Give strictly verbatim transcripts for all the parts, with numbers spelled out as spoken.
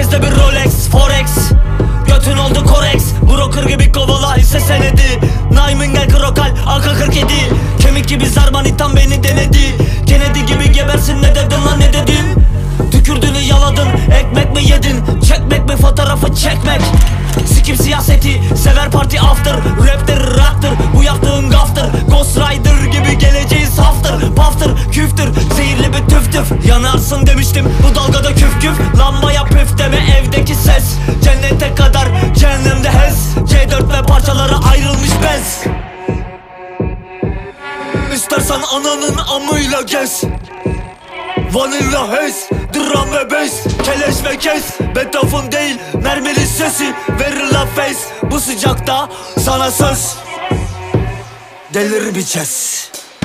Gözde bir Rolex, Forex, götün oldu Korex. Broker gibi kovala hisse senedi. Naimin gel krokal, A K kırk yedi. Kemik gibi zarbanitan beni denedi. Kennedy gibi gebersin, ne dedin lan ne dedin? Tükürdüğünü yaladın, ekmek mi yedin? Çekmek mi fotoğrafı çekmek? Sikim siyaseti, sever parti after. Raptir, raptır, bu yaptığın gaftır. Ghost Rider gibi geleceğiz haftır. Paftır, küftür, zehirli bir tüf tüf. Yanarsın demiştim bu dalgada küf küf. Lambaya püf deme evdeki ses. Cennete kadar cehennemde hez. C dört ve parçalara ayrılmış bez. İstersen ananın amıyla gez. Vanilla hez, dram ve bass, keleş ve kes. Beethoven değil, mermili sesi verir la face. Bu sıcakta sana söz, delir bir çes.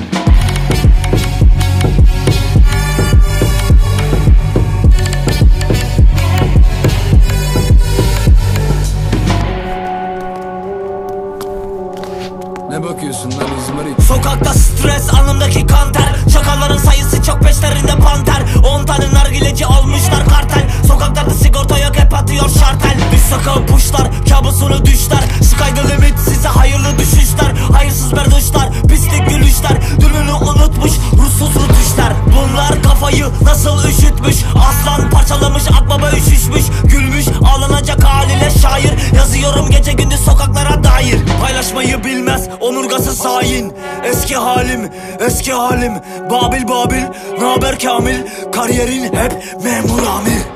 Ne bakıyorsun lan İzmarit? Sokakta stres, alnımdaki kanter. Çakalların sayısı çok, peşlerinde panter. On tane nargileci almışlar kartel. Sokaklarda sigorta yok, hep atıyor şartel. Üst sokağı puşlar, kabusunu düşler. Sky the limit, size hayırlı düşüşler. Hayırsız berduşlar, pislik gülüşler. Dününü unutmuş, ruhsuz rutuşlar. Bunlar kafayı nasıl üşütmüş? Aslan parçalamış, akbaba üşüşmüş. Gülmüş, ağlanacak haliyle şair. Yazıyorum gece gündüz sokaklara dair. Paylaşmayı bilmez, omurgasız hain. Eski halim, eski halim. Babil Babil, naber Kamil? Kariyerin hep memur amir.